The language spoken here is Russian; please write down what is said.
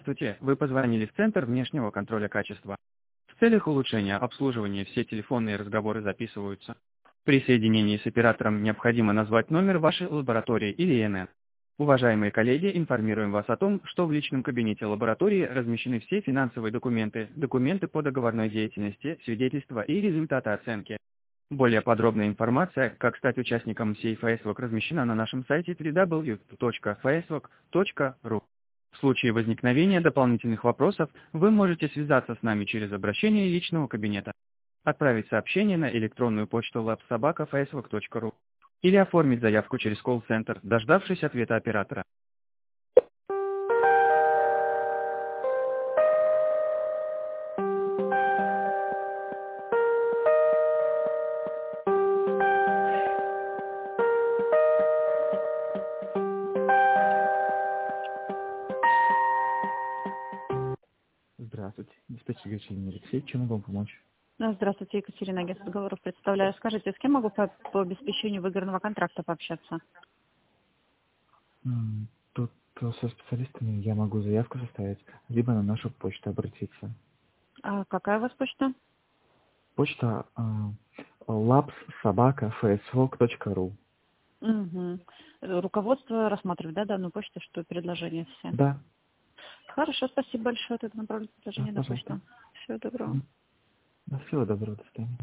Здравствуйте, вы позвонили в Центр внешнего контроля качества. В целях улучшения обслуживания все телефонные разговоры записываются. При соединении с оператором необходимо назвать номер вашей лаборатории или ИНН. Уважаемые коллеги, информируем вас о том, что в личном кабинете лаборатории размещены все финансовые документы, документы по договорной деятельности, свидетельства и результаты оценки. Более подробная информация, как стать участником сей Facebook, размещена на нашем сайте www.facebook.ru. В случае возникновения дополнительных вопросов вы можете связаться с нами через обращение личного кабинета, отправить сообщение на электронную почту labsobaka.facebook.ru или оформить заявку через колл-центр, дождавшись ответа оператора. Здравствуйте, диспетчер Гречилин Алексей, чем могу вам помочь? Здравствуйте, Екатерина, агентство договоров представляю. Скажите, с кем могу по обеспечению выгодного контракта пообщаться? Тут со специалистами я могу заявку составить, либо на нашу почту обратиться. А какая у вас почта? Почта labsobaka.facebook.ru. Угу. Руководство рассматривает, да, данную почту, что предложения все? Да, Хорошо, спасибо большое. Тогда направлю предложение на пожалуйста. почту. Всего доброго. Всего доброго, до свидания.